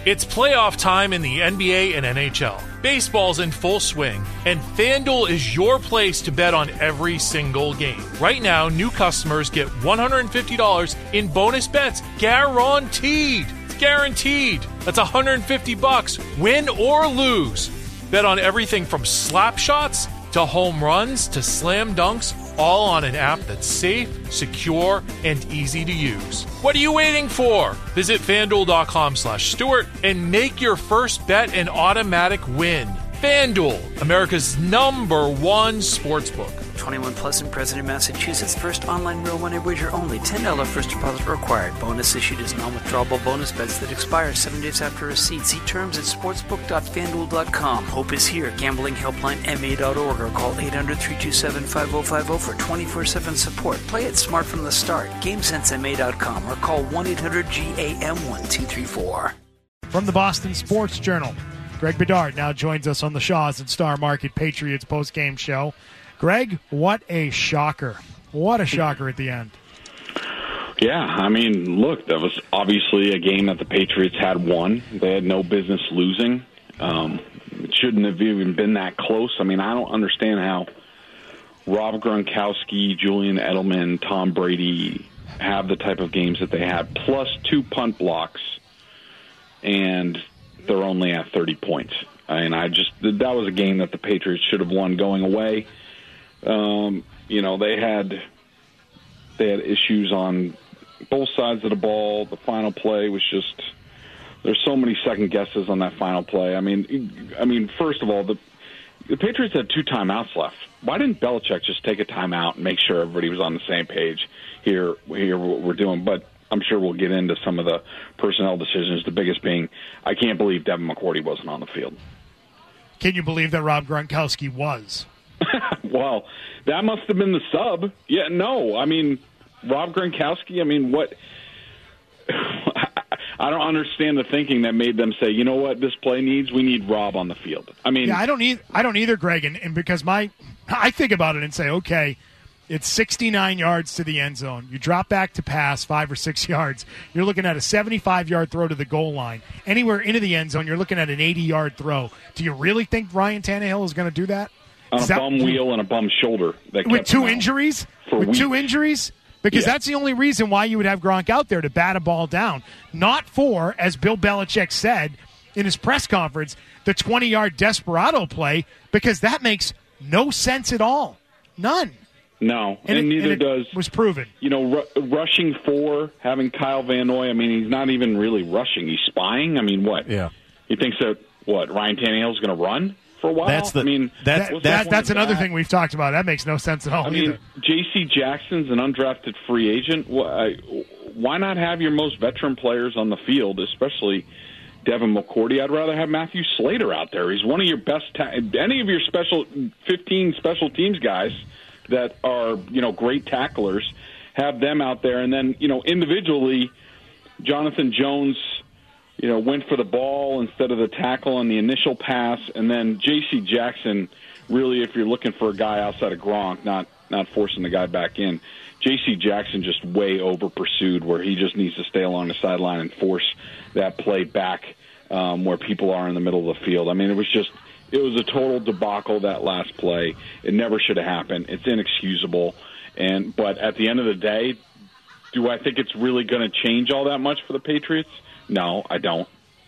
It's playoff time in the NBA and NHL. Baseball's in full swing, and FanDuel is your place to bet on every single game. Right now, new customers get $150 in bonus bets guaranteed. It's guaranteed. That's $150, win or lose. Bet on everything from slap shots to home runs to slam dunks, all on an app that's safe, secure, and easy to use. What are you waiting for? Visit FanDuel.com/Stewart and make your first bet an automatic win. FanDuel, America's #1 sportsbook. 21 plus and present in Massachusetts. First online real money wager only. $10 first deposit required. Bonus issued as non-withdrawable bonus bets that expire 7 days after receipt. See terms at sportsbook.fanduel.com. Hope is here. Gambling helpline ma.org or call 800-327-5050 for 24/7 support. Play it smart from the start. GameSenseMA.com or call 1-800-GAM-1234. From the Boston Sports Journal, Greg Bedard now joins us on the Shaw's and Star Market Patriots postgame show. Greg, what a shocker. What a shocker at the end. Yeah, I mean, look, that was obviously a game that the Patriots had won. They had no business losing. It shouldn't have even been that close. I mean, I don't understand how Rob Gronkowski, Julian Edelman, Tom Brady have the type of games that they had, plus 2 punt blocks, and they're only at 30 points. And that was a game that the Patriots should have won going away. They had issues on both sides of the ball. The final play was just, there's so many second guesses on that final play. I mean, first of all, the Patriots had 2 timeouts left. Why didn't Belichick just take a timeout and make sure everybody was on the same page here what we're doing? But I'm sure we'll get into some of the personnel decisions, the biggest being, I can't believe Devin McCourty wasn't on the field. Can you believe that Rob Gronkowski was? Well, that must have been the sub. Yeah, no. I mean, Rob Gronkowski, I mean, what? I don't understand the thinking that made them say, you know what, this play we need Rob on the field. I mean, yeah, I don't either, Greg, and because I think about it and say, okay, it's 69 yards to the end zone. You drop back to pass 5 or 6 yards. You're looking at a 75-yard throw to the goal line. Anywhere into the end zone, you're looking at an 80-yard throw. Do you really think Ryan Tannehill is going to do that? On a bum wheel and a bum shoulder. With 2 injuries? With 2 injuries? Because that's the only reason why you would have Gronk out there, to bat a ball down. Not for, as Bill Belichick said in his press conference, the 20-yard desperado play, because that makes no sense at all. None. No, and neither does. Was proven. Rushing 4, having Kyle Van Noy, I mean, he's not even really rushing. He's spying. I mean, what? Yeah. He thinks that, Ryan Tannehill's going to run for a while? That's another thing we've talked about. That makes no sense at all either. J.C. Jackson's an undrafted free agent. Why not have your most veteran players on the field, especially Devin McCourty? I'd rather have Matthew Slater out there. He's one of your best any of your 15 special teams guys that are, great tacklers, have them out there. And then, individually, Jonathan Jones, went for the ball instead of the tackle on the initial pass. And then J.C. Jackson, really, if you're looking for a guy outside of Gronk, not forcing the guy back in, J.C. Jackson just way over-pursued, where he just needs to stay along the sideline and force that play back where people are in the middle of the field. I mean, it was a total debacle, that last play. It never should have happened. It's inexcusable. But at the end of the day, do I think it's really going to change all that much for the Patriots? No, I don't.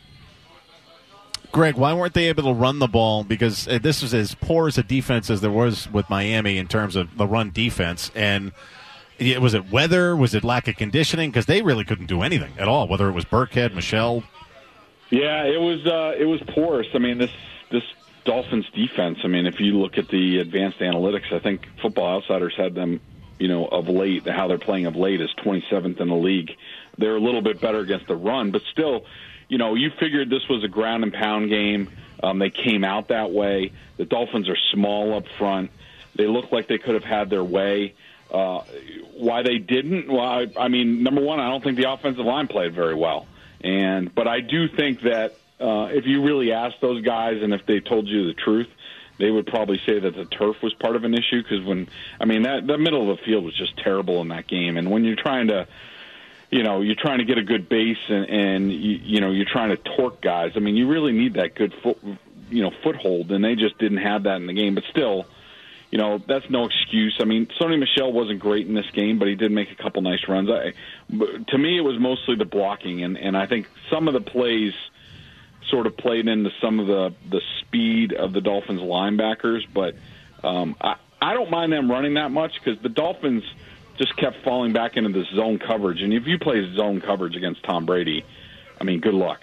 Greg, why weren't they able to run the ball? Because this was as poor as a defense as there was with Miami in terms of the run defense. And was it weather? Was it lack of conditioning? Because they really couldn't do anything at all, whether it was Burkhead, Michelle. Yeah, it was porous. I mean, this Dolphins defense, I mean, if you look at the advanced analytics, I think Football Outsiders had them, of late, how they're playing of late is 27th in the league. They're a little bit better against the run, but still, you figured this was a ground and pound game. They came out that way. The Dolphins are small up front. They look like they could have had their way. Why they didn't? Well, I mean, number one, I don't think the offensive line played very well. But I do think that if you really asked those guys and if they told you the truth, they would probably say that the turf was part of an issue, because the middle of the field was just terrible in that game. And when you're trying to you're trying to get a good base and you're trying to torque guys. I mean, you really need that good foothold, and they just didn't have that in the game. But still, that's no excuse. I mean, Sony Michel wasn't great in this game, but he did make a couple nice runs. To me, it was mostly the blocking, and I think some of the plays sort of played into some of the speed of the Dolphins linebackers, but I don't mind them running that much because the Dolphins just kept falling back into this zone coverage. And if you play zone coverage against Tom Brady, I mean, good luck.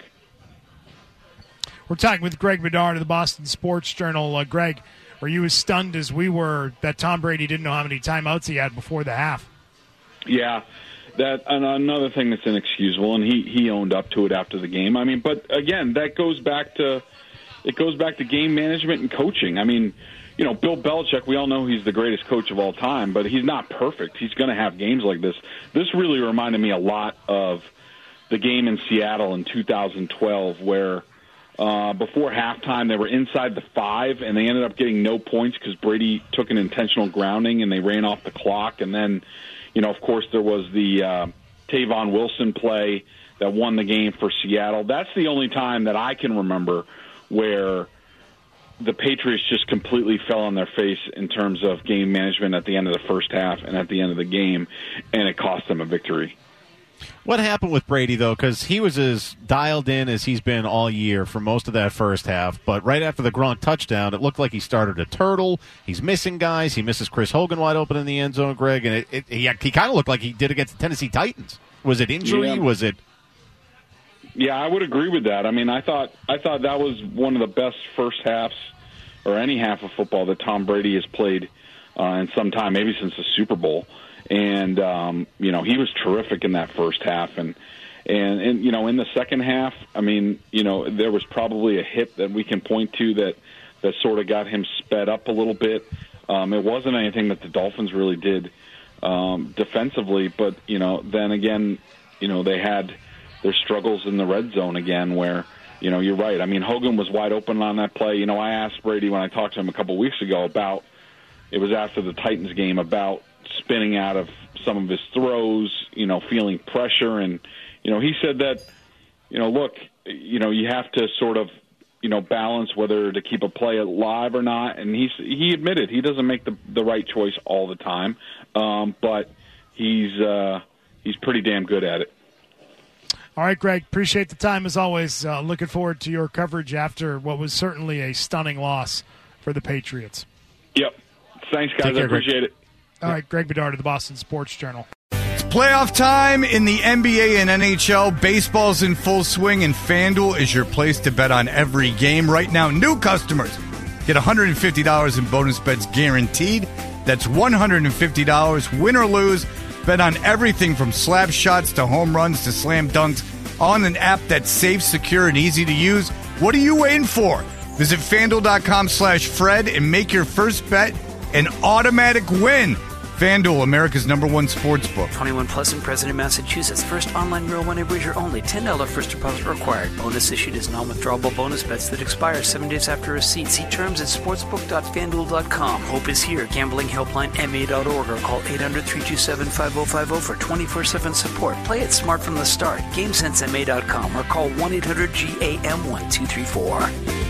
We're talking with Greg Bedard of the Boston Sports Journal. Greg, were you as stunned as we were that Tom Brady didn't know how many timeouts he had before the half? Yeah, that another thing that's inexcusable, and he owned up to it after the game. I mean, but again, that goes back to game management and coaching. I mean, Bill Belichick, we all know he's the greatest coach of all time, but he's not perfect. He's going to have games like this. This really reminded me a lot of the game in Seattle in 2012 where before halftime they were inside the 5 and they ended up getting no points because Brady took an intentional grounding and they ran off the clock. And then, of course, there was the Tavon Wilson play that won the game for Seattle. That's the only time that I can remember where the Patriots just completely fell on their face in terms of game management at the end of the first half and at the end of the game, and it cost them a victory. What happened with Brady, though, because he was as dialed in as he's been all year for most of that first half, but right after the Gronk touchdown, it looked like he started to turtle. He's missing guys. He misses Chris Hogan wide open in the end zone, Greg, and he kind of looked like he did against the Tennessee Titans. Was it injury? Yeah. Was it... Yeah, I would agree with that. I mean, I thought that was one of the best first halves or any half of football that Tom Brady has played in some time, maybe since the Super Bowl. And he was terrific in that first half. And in the second half, I mean, there was probably a hit that we can point to that sort of got him sped up a little bit. It wasn't anything that the Dolphins really did defensively, but then again, they had their struggles in the red zone again where, you're right. I mean, Hogan was wide open on that play. I asked Brady when I talked to him a couple weeks ago it was after the Titans game, about spinning out of some of his throws, feeling pressure. And, he said that, look, you have to sort of, balance whether to keep a play alive or not. And he admitted he doesn't make the right choice all the time, but he's pretty damn good at it. All right, Greg, appreciate the time as always. Looking forward to your coverage after what was certainly a stunning loss for the Patriots. Yep. Thanks, guys. I appreciate it. All right, Greg Bedard of the Boston Sports Journal. It's playoff time in the NBA and NHL. Baseball's in full swing, and FanDuel is your place to bet on every game. Right now, new customers get $150 in bonus bets guaranteed. That's $150, win or lose. Bet on everything from slap shots to home runs to slam dunks on an app that's safe, secure, and easy to use. What are you waiting for? Visit FanDuel.com/Fred and make your first bet an automatic win. FanDuel, America's #1 sportsbook. 21 plus in President, Massachusetts. First online real money wager only. $10 first deposit required. Bonus issued as non-withdrawable bonus bets that expire 7 days after receipt. See terms at sportsbook.fanduel.com. Hope is here. Gambling helpline ma.org or call 800-327-5050 for 24/7 support. Play it smart from the start. GameSenseMA.com or call 1-800-GAM-1234.